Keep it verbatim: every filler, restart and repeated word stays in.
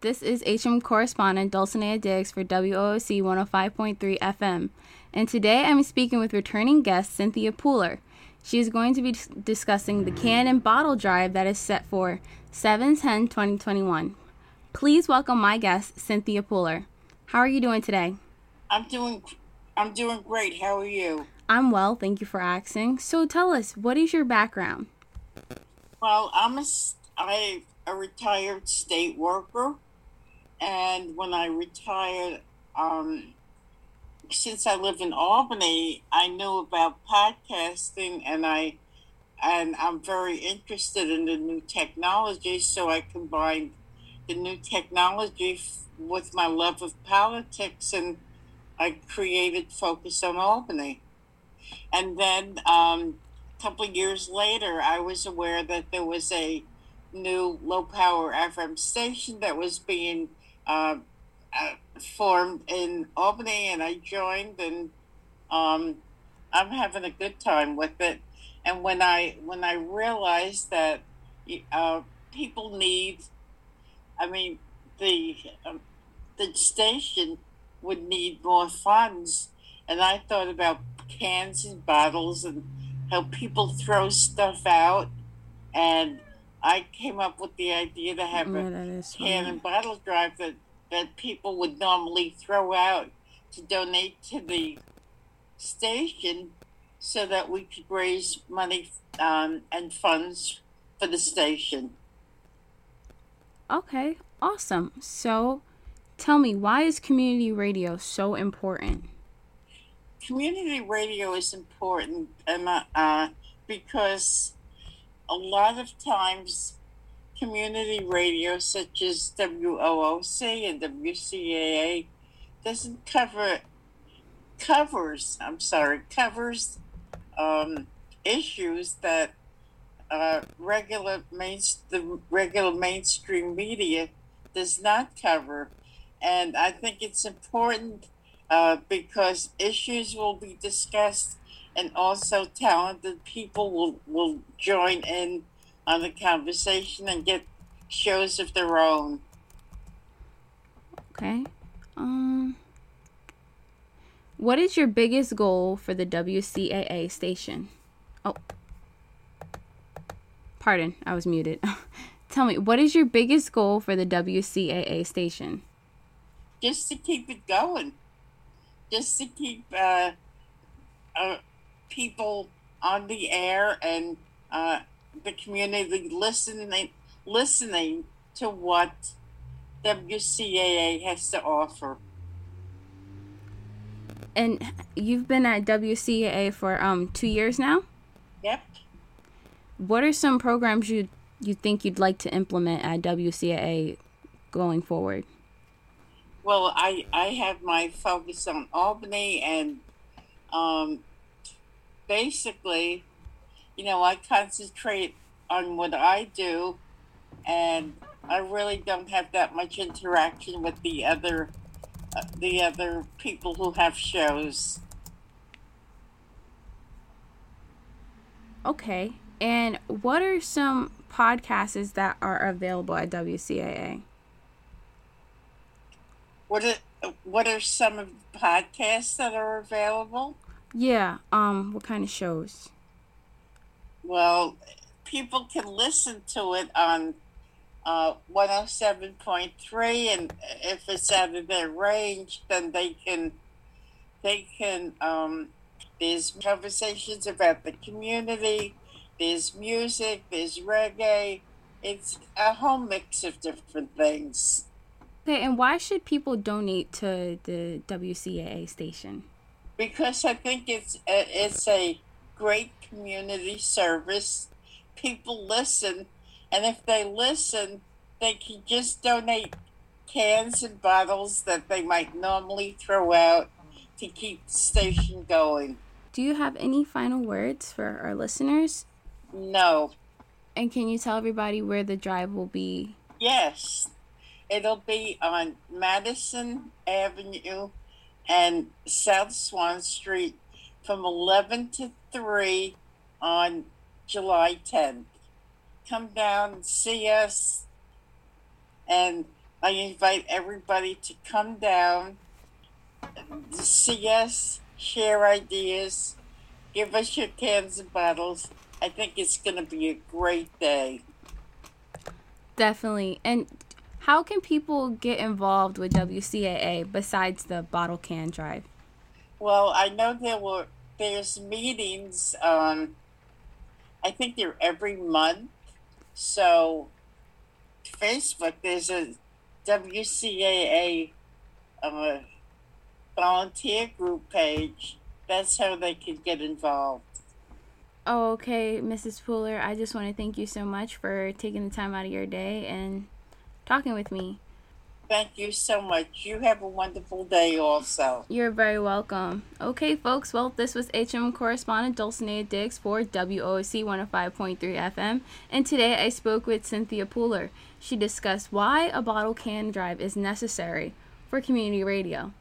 This is H M correspondent Dulcinea Diggs for W O O C one oh five point three F M. And today I'm speaking with returning guest Cynthia Pooler. She is going to be discussing the can and bottle drive that is set for seven ten twenty twenty-one. Please welcome my guest, Cynthia Pooler. How are you doing today? I'm doing I'm doing great. How are you? I'm well, thank you for asking. So tell us, what is your background? Well, I'm a, I, a retired state worker, and when I retired, um, since I live in Albany, I knew about podcasting, and I and I'm very interested in the new technology, so I combined the new technology f- with my love of politics, and I created Focus on Albany. And then um, a couple of years later, I was aware that there was a new low power F M station that was being uh, uh, formed in Albany, and I joined, and um, I'm having a good time with it. And when I when I realized that uh, people need, I mean, the um, the station would need more funds, and I thought about cans and bottles and how people throw stuff out, and I came up with the idea to have Yeah, a that is can funny. and bottle drive that, that people would normally throw out to donate to the station so that we could raise money um, and funds for the station. Okay, awesome. So tell me, why is community radio so important? Community radio is important, and uh, uh, because a lot of times community radio such as W O O C and W C A A doesn't cover covers I'm sorry covers um, issues that uh, regular main the regular mainstream media does not cover, and I think it's important uh, because issues will be discussed, and also talented people will, will join in on the conversation and get shows of their own. Okay. Um, what is your biggest goal for the W C A A station? Oh, pardon, I was muted. Tell me, what is your biggest goal for the W C A A station? Just to keep it going, just to keep uh, uh, people on the air, and uh, the community listening listening to what W C A A has to offer. And you've been at W C A A for um two years now? Yep. What are some programs you you think you'd like to implement at W C A A going forward? Well, I I have my focus on Albany, and um, basically, you know, I concentrate on what I do, and I really don't have that much interaction with the other uh, the other people who have shows. Okay. And what are some podcasts that are available at W C A A? What are what are some of the podcasts that are available? Yeah, um what kind of shows? Well, people can listen to it on uh, one oh seven point three, and if it's out of their range, then they can they can um, there's conversations about the community, there's music, there's reggae. It's a whole mix of different things. Okay, and why should people donate to the W C A A station? Because I think it's a, it's a great community service. People listen, and if they listen, they can just donate cans and bottles that they might normally throw out to keep the station going. Do you have any final words for our listeners? No. And can you tell everybody where the drive will be? Yes. It'll be on Madison Avenue and South Swan Street from eleven to three on July tenth. Come down and see us, and I invite everybody to come down, see us, share ideas, give us your cans and bottles. I think it's going to be a great day. Definitely. And how can people get involved with W C A A besides the bottle can drive? Well, I know there were there's meetings. Um, I think they're every month. So Facebook, there's a W C A A uh, volunteer group page. That's how they could get involved. Oh, okay, Missus Pooler, I just want to thank you so much for taking the time out of your day and talking with me. Thank you so much. You have a wonderful day also. You're very welcome. Okay, folks, well, this was H M correspondent Dulcinea Diggs for W O O C one oh five point three F M, and today I spoke with Cynthia Pooler. She discussed why a bottle can drive is necessary for community radio.